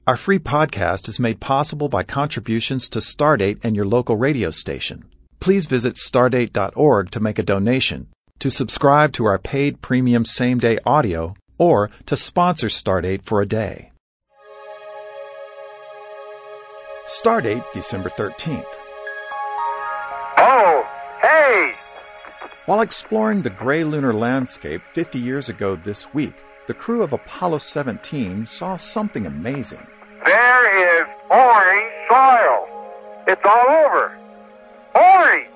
Our free podcast is made possible by contributions to Stardate and your local radio station. Please visit stardate.org to make a donation, to subscribe to our paid premium same-day audio, or to sponsor Stardate for a day. Stardate, December 13th. Oh, hey! While exploring the gray lunar landscape 50 years ago this week, the crew of Apollo 17 saw something amazing. There is orange soil. It's all over. Orange!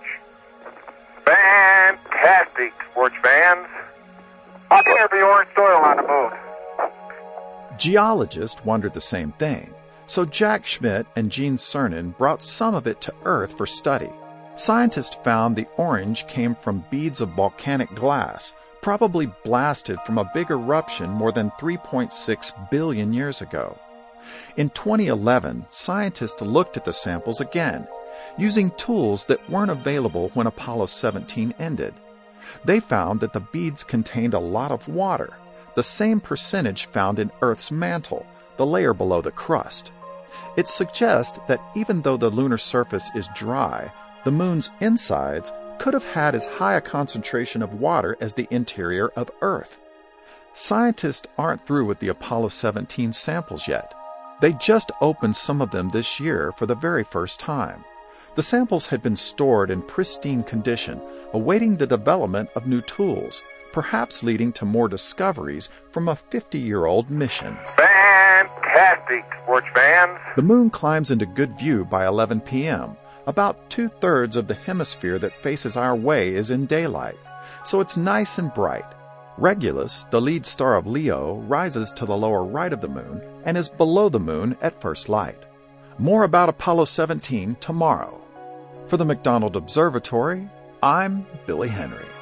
Fantastic, sports fans. How can there be orange soil on the moon? Geologists wondered the same thing, so Jack Schmitt and Gene Cernan brought some of it to Earth for study. Scientists found the orange came from beads of volcanic glass, probably blasted from a big eruption more than 3.6 billion years ago. In 2011, scientists looked at the samples again, using tools that weren't available when Apollo 17 ended. They found that the beads contained a lot of water, the same percentage found in Earth's mantle, the layer below the crust. It suggests that even though the lunar surface is dry, the moon's insides could have had as high a concentration of water as the interior of Earth. Scientists aren't through with the Apollo 17 samples yet. They just opened some of them this year for the very first time. The samples had been stored in pristine condition, awaiting the development of new tools, perhaps leading to more discoveries from a 50-year-old mission. Fantastic, sports fans. The moon climbs into good view by 11 p.m. About 2/3 of the hemisphere that faces our way is in daylight, so it's nice and bright. Regulus, the lead star of Leo, rises to the lower right of the moon and is below the moon at first light. More about Apollo 17 tomorrow. For the McDonald Observatory, I'm Billy Henry.